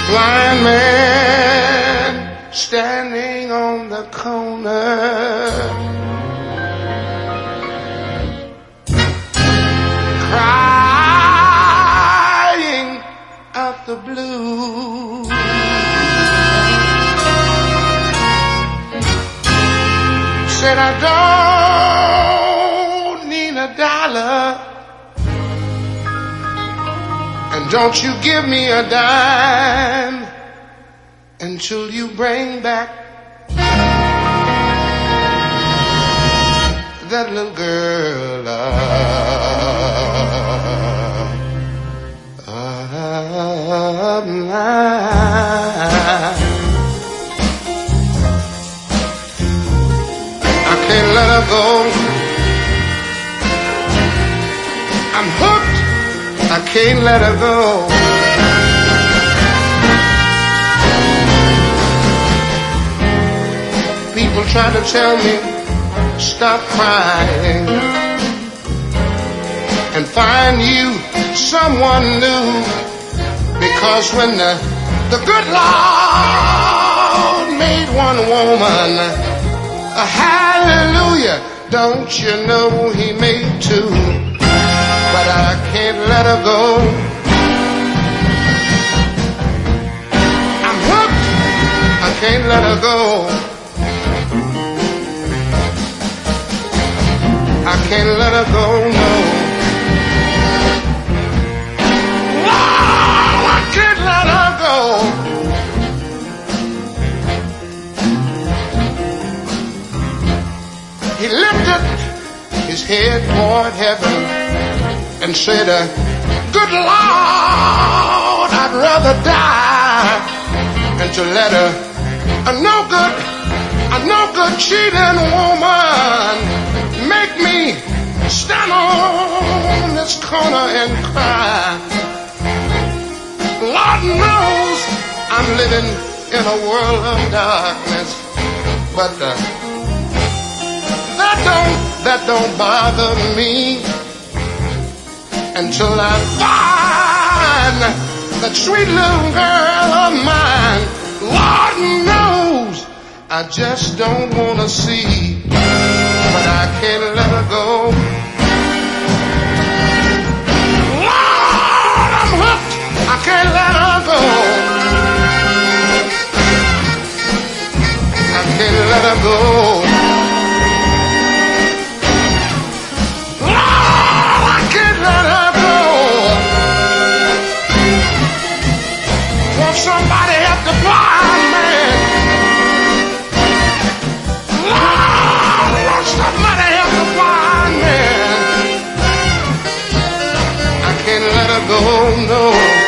blind man standing on the corner, crying out the blues. Said I don't need a dollar, and don't you give me a dime until you bring back that little girl of mine. I can't let her go. I'm hooked. I can't let her go. People try to tell me stop crying and find you someone new, because when the good Lord made one woman, hallelujah, don't you know he made two? But I can't let her go. I'm hooked. I can't let her go. I can't let her go, no. No, I can't let her go. He lifted his head toward heaven and said, good Lord, I'd rather die than to let a no good cheating woman make me stand on this corner and cry. Lord knows I'm living in a world of darkness, but that don't bother me until I find that sweet little girl of mine. Lord knows I just don't want to see, but I can't let her go. Lord, I'm hooked. I can't let her go. I can't let her go. Somebody help the blind man. Lord, somebody help the blind man. I can't let her go, no.